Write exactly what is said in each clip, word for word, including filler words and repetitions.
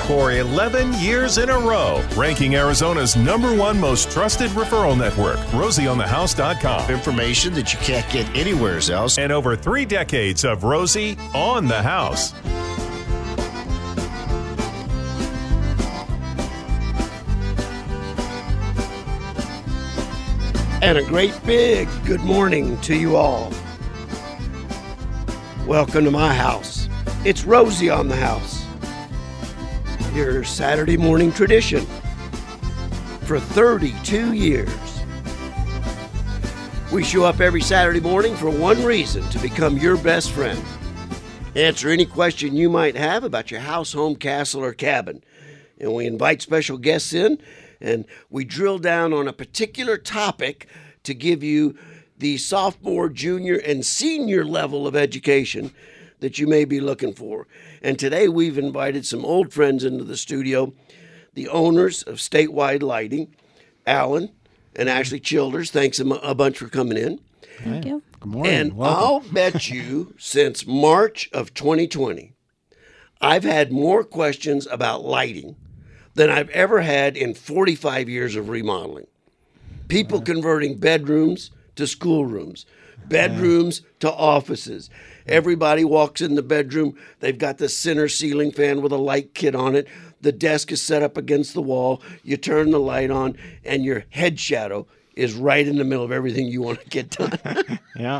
for eleven years in a row, ranking Arizona's number one most trusted referral network, rosie on the house dot com. Information that you can't get anywhere else. And over three decades of Rosie on the House. And a great big good morning to you all. Welcome to my house. It's Rosie on the House. Your Saturday morning tradition for thirty-two years. We show up every Saturday morning for one reason: to become your best friend. Answer any question you might have about your house, home, castle, or cabin. And we invite special guests in, and we drill down on a particular topic to give you the sophomore, junior, and senior level of education that you may be looking for. And today we've invited some old friends into the studio, the owners of Statewide Lighting, Alan and Ashley Childers. Thanks a bunch for coming in. Thank you. Good morning. And Welcome. I'll bet you since March of twenty twenty, I've had more questions about lighting than I've ever had in forty-five years of remodeling. People right. converting bedrooms to schoolrooms, bedrooms yeah. to offices. Everybody walks in the bedroom. They've got the center ceiling fan with a light kit on it. The desk is set up against the wall. You turn the light on, and your head shadow is right in the middle of everything you want to get done. Yeah.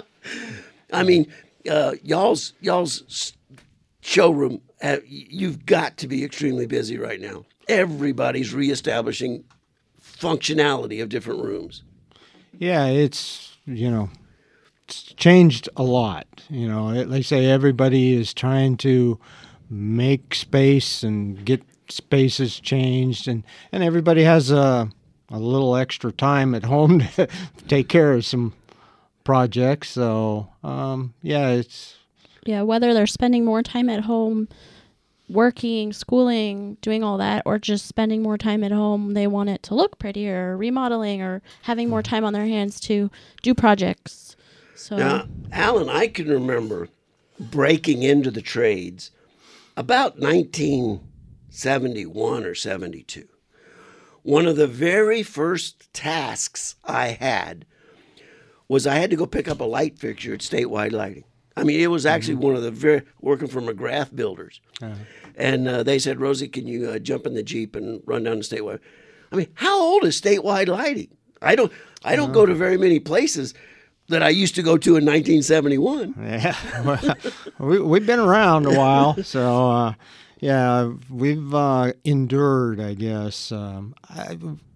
I mean, uh, y'all's y'all's showroom, uh, you've got to be extremely busy right now. Everybody's reestablishing functionality of different rooms. Yeah, it's, you know, it's changed a lot. You know, like I say, everybody is trying to make space and get spaces changed, and, and everybody has a, a little extra time at home to take care of some projects. So, um, yeah, it's... Yeah, whether they're spending more time at home, working, schooling, doing all that, or just spending more time at home, they want it to look prettier, remodeling, or having more time on their hands to do projects. So, now, Alan, I can remember breaking into the trades about nineteen seventy-one or seventy-two. One of the very first tasks I had was I had to go pick up a light fixture at Statewide Lighting. I mean, it was actually mm-hmm. one of the very, working for McGrath Builders. Uh-huh. And uh, they said, Rosie, can you uh, jump in the Jeep and run down to Statewide? I mean, how old is Statewide Lighting? I don't I don't uh-huh. go to very many places that I used to go to in nineteen seventy-one. Yeah, well, we, we've been around a while. So, uh, yeah, we've uh, endured, I guess. Um, I,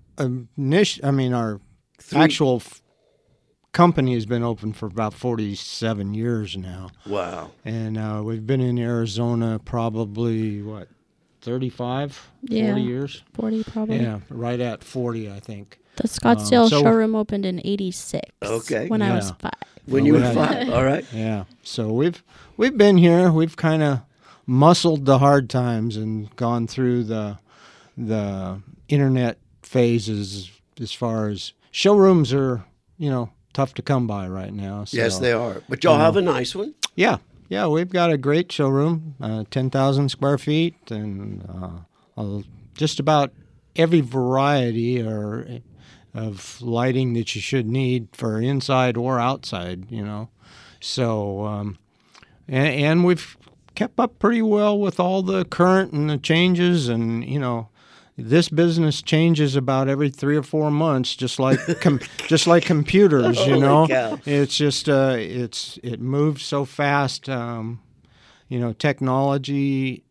I mean, our Three. actual... F- company has been open for about forty-seven years now. Wow. And uh, we've been in Arizona probably, what, thirty-five, yeah, forty years? forty probably. Yeah, right at forty, I think. The Scottsdale um, so showroom opened in eighty-six. Okay. When yeah. I was five. When you were five, all right. Yeah. So we've we've been here. We've kind of muscled the hard times and gone through the the internet phases as far as showrooms are, you know, tough to come by right now. So, yes, they are. But y'all you know, have a nice one. Yeah. Yeah, we've got a great showroom, uh, ten thousand square feet, and uh, uh, just about every variety or of lighting that you should need for inside or outside, you know. So, um, and, and we've kept up pretty well with all the current and the changes, and, you know, this business changes about every three or four months, just like com- just like computers. You know, cow. it's just uh, it's it moves so fast. Um, you know, technology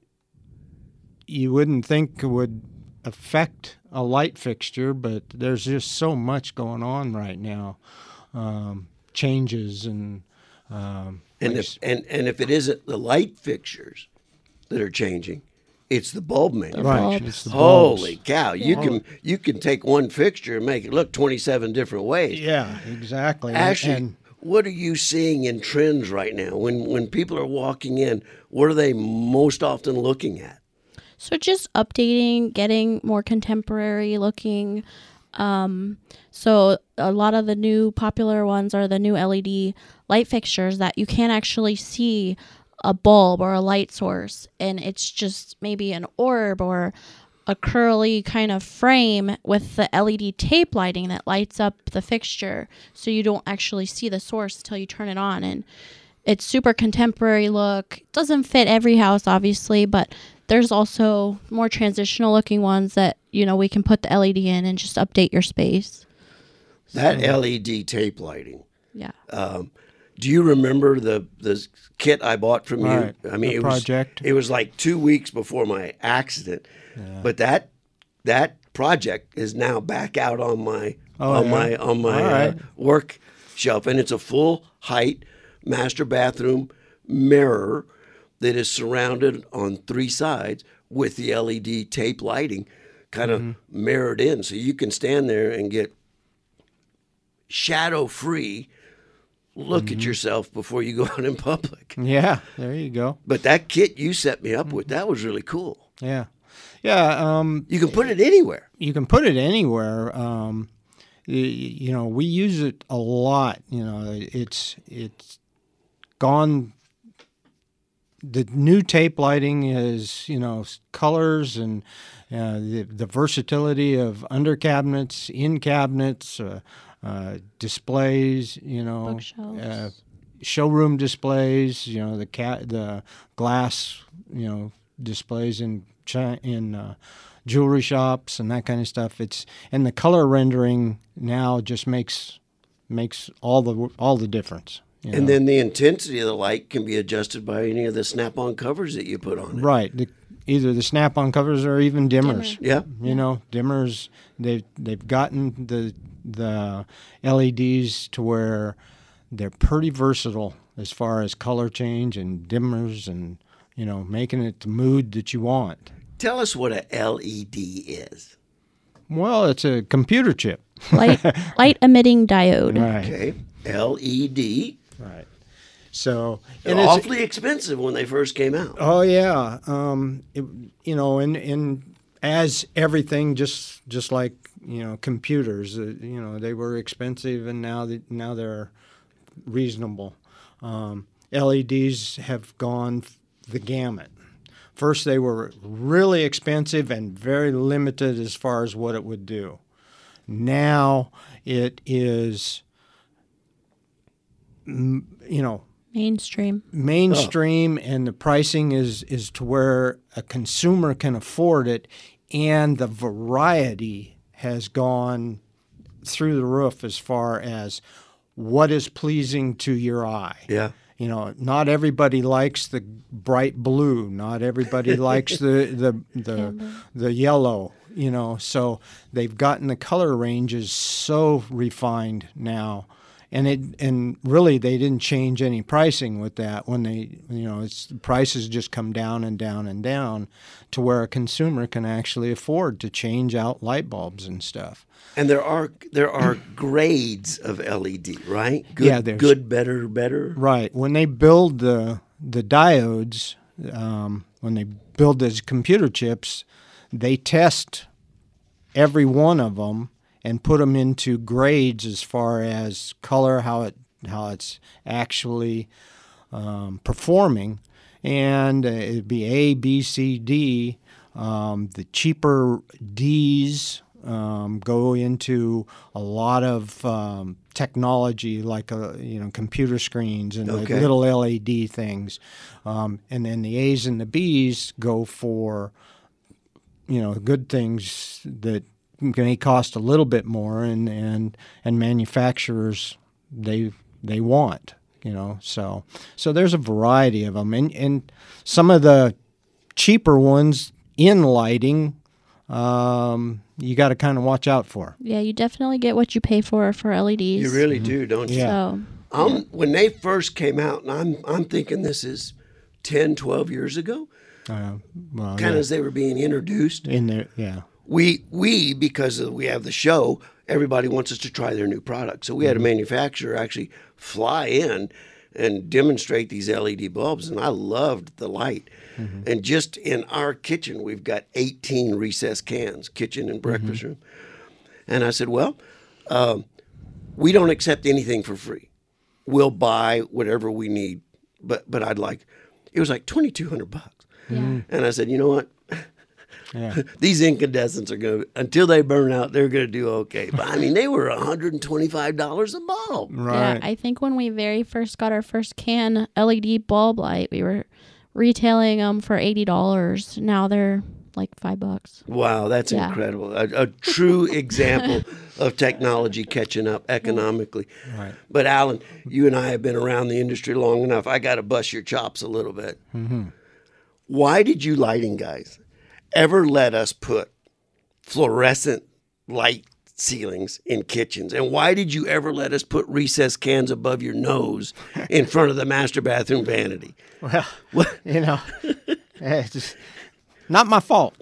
you wouldn't think would affect a light fixture, but there's just so much going on right now. Um, changes and um, and if and, and if it isn't the light fixtures that are changing, it's the bulb maker. Right. It's the bulbs. Holy cow! You Yeah. can you can take one fixture and make it look twenty-seven different ways. Yeah, exactly. Actually, and, what are you seeing in trends right now? When when people are walking in, what are they most often looking at? So just updating, getting more contemporary looking. Um, so a lot of the new popular ones are the new L E D light fixtures that you can't actually see a bulb or a light source, and it's just maybe an orb or a curly kind of frame with the L E D tape lighting that lights up the fixture, so you don't actually see the source until you turn it on. And it's super contemporary look. It doesn't fit every house, obviously, but there's also more transitional looking ones that, you know, we can put the L E D in and just update your space. That so. L E D tape lighting. Yeah. Um, do you remember the the kit I bought from right. you? I mean, the it project. was it was like two weeks before my accident, yeah. but that that project is now back out on my oh, on yeah. my on my right. uh, work shelf, and it's a full height master bathroom mirror that is surrounded on three sides with the L E D tape lighting kind of mm-hmm. mirrored in, so you can stand there and get shadow free look mm-hmm. at yourself before you go out in public. Yeah, there you go. But that kit you set me up with, that was really cool. Yeah. Yeah. Um, you can put it anywhere. You can put it anywhere. Um, you, you know, we use it a lot. You know, it's it's gone. The new tape lighting is, you know, colors and uh, the, the versatility of under cabinets, in cabinets, uh, uh, displays, you know, uh, showroom displays, you know, the cat, the glass, you know, displays in chi- in uh, jewelry shops and that kind of stuff. It's and the color rendering now just makes makes all the all the difference. You and know? then the intensity of the light can be adjusted by any of the snap-on covers that you put on it. Right. The, either the snap-on covers or even dimmers. Dimmer. Yeah. You know, dimmers. They've they've gotten the the L E Ds to where they're pretty versatile as far as color change and dimmers and, you know, making it the mood that you want. Tell us what a L E D is. Well, it's a computer chip. Light light emitting diode. Right. Okay. L E D. Right. So They're and awfully expensive when they first came out. Oh yeah. Um, it, you know, and and as everything, just just like, you know, computers, uh, you know, they were expensive and now they, now they're reasonable. Um, L E Ds have gone the gamut. First, they were really expensive and very limited as far as what it would do. Now it is, you know, Mainstream. mainstream, oh. and the pricing is, is to where a consumer can afford it, and the variety has gone through the roof as far as what is pleasing to your eye. Yeah. You know, not everybody likes the bright blue. Not everybody likes the the the, the yellow. You know, so they've gotten the color ranges so refined now, and it and really they didn't change any pricing with that. When they, you know, it's the prices just come down and down and down to where a consumer can actually afford to change out light bulbs and stuff. And there are there are grades of L E D, right? Good, yeah, there's good, better, better. Right. When they build the the diodes, um, when they build those computer chips, they test every one of them and put them into grades as far as color, how it how it's actually um, performing, and uh, it'd be A, B, C, D. Um, the cheaper D's um, go into a lot of um, technology, like uh, you know, computer screens and like Okay. little L E D things, um, and then the A's and the B's go for, you know, good things that may cost a little bit more, and and and manufacturers they they want, you know. So so there's a variety of them, and and some of the cheaper ones in lighting, um, you got to kind of watch out for. Yeah, you definitely get what you pay for for L E Ds. You really do, don't you? Yeah. So, Um, yeah. When they first came out, and I'm I'm thinking this is ten, twelve years ago, Uh, well, kind yeah. of as they were being introduced. in there, yeah. We we because of, we have the show, everybody wants us to try their new product. So we had a manufacturer actually fly in and demonstrate these L E D bulbs, and I loved the light. Mm-hmm. And just in our kitchen, we've got eighteen recessed cans, kitchen and breakfast mm-hmm. room. And I said, well, um, we don't accept anything for free. We'll buy whatever we need, but but I'd like, It was like twenty-two hundred bucks. Yeah. And I said, you know what? Yeah. These incandescents are going to, until they burn out, they're going to do okay. But I mean, they were one hundred twenty-five dollars a bulb. Right. Yeah, I think when we very first got our first can L E D bulb light, we were retailing them for eighty dollars. Now they're like five bucks. Wow, that's Yeah. incredible. A, a true example of technology catching up economically. Right. But Alan, you and I have been around the industry long enough. I got to bust your chops a little bit. Mm-hmm. Why did you lighting guys ever let us put fluorescent light ceilings in kitchens? And why did you ever let us put recessed cans above your nose in front of the master bathroom vanity? Well, What? you know, it's just not my fault.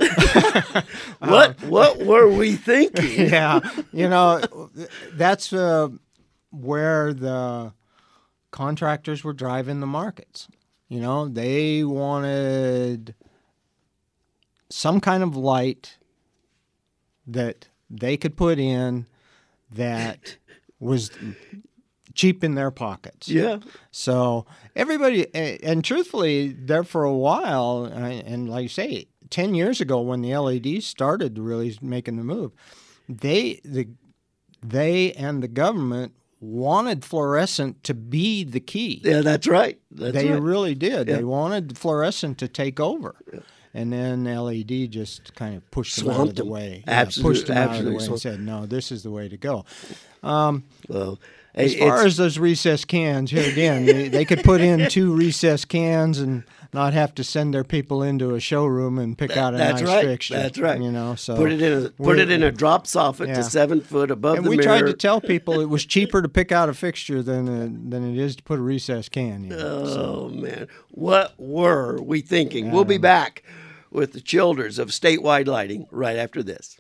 What what were we thinking? Yeah, you know, that's uh, where the contractors were driving the markets. You know, they wanted some kind of light that they could put in that was cheap in their pockets. Yeah. So everybody, and, and truthfully, there for a while, and, and like you say, ten years ago when the L E Ds started really making the move, they the they and the government wanted fluorescent to be the key. Yeah, that's right. That's they right. really did. Yeah. They wanted fluorescent to take over. Yeah. And then L E D just kind of pushed them out of Swamped the them. way. Absolute- yeah, pushed them out of the absolutely way and swamped. said, no, this is the way to go. Um, Well, as it- far it's- as those recessed cans, here again, they, they could put in two recessed cans and not have to send their people into a showroom and pick out a that's nice right. fixture. That's right. You know, so put it in a put we- it in a drop soffit Yeah. to seven foot above And the we mirror. tried to tell people it was cheaper to pick out a fixture than a, than it is to put a recessed can in. Oh man, what were we thinking? We'll be back with the Childers of Statewide Lighting right after this.